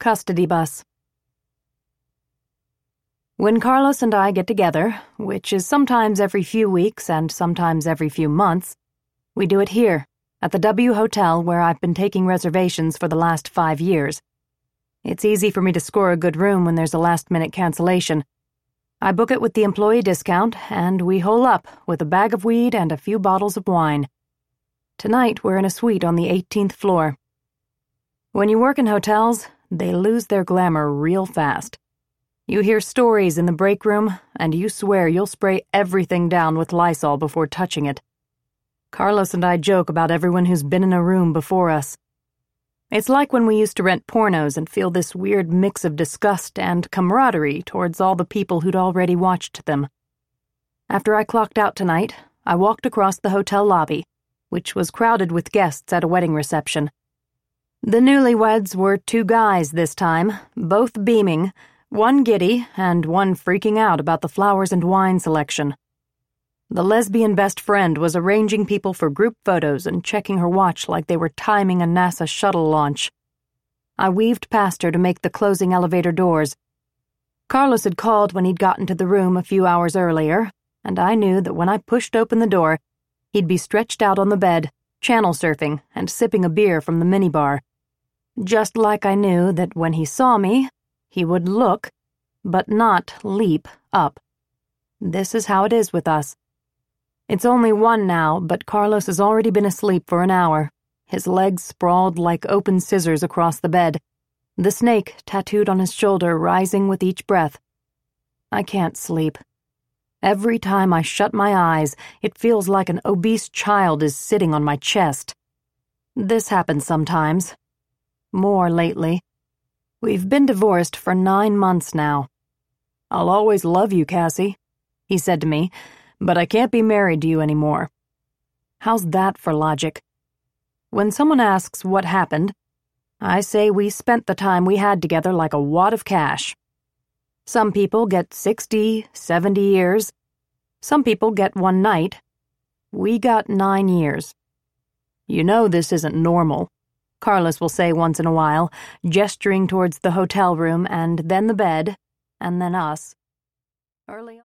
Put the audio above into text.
Custody Bus. When Carlos and I get together, which is sometimes every few weeks and sometimes every few months, we do it here, at the W Hotel where I've been taking reservations for the last 5 years. It's easy for me to score a good room when there's a last-minute cancellation. I book it with the employee discount, and we hole up with a bag of weed and a few bottles of wine. Tonight, we're in a suite on the 18th floor. When you work in hotels, they lose their glamour real fast. You hear stories in the break room, and you swear you'll spray everything down with Lysol before touching it. Carlos and I joke about everyone who's been in a room before us. It's like when we used to rent pornos and feel this weird mix of disgust and camaraderie towards all the people who'd already watched them. After I clocked out tonight, I walked across the hotel lobby, which was crowded with guests at a wedding reception. The newlyweds were 2 guys this time, both beaming, one giddy and one freaking out about the flowers and wine selection. The lesbian best friend was arranging people for group photos and checking her watch like they were timing a NASA shuttle launch. I weaved past her to make the closing elevator doors. Carlos had called when he'd gotten to the room a few hours earlier, and I knew that when I pushed open the door, he'd be stretched out on the bed, channel surfing and sipping a beer from the minibar. Just like I knew that when he saw me, he would look, but not leap up. This is how it is with us. It's only 1 now, but Carlos has already been asleep for an hour, his legs sprawled like open scissors across the bed, the snake tattooed on his shoulder rising with each breath. I can't sleep. Every time I shut my eyes, it feels like an obese child is sitting on my chest. This happens sometimes. More lately. We've been divorced for 9 months now. "I'll always love you, Cassie," he said to me, "but I can't be married to you anymore." How's that for logic? When someone asks what happened, I say we spent the time we had together like a wad of cash. Some people get 60, 70 years. Some people get 1 night. We got 9 years. "You know this isn't normal," Carlos will say once in a while, gesturing towards the hotel room and then the bed, and then us. Early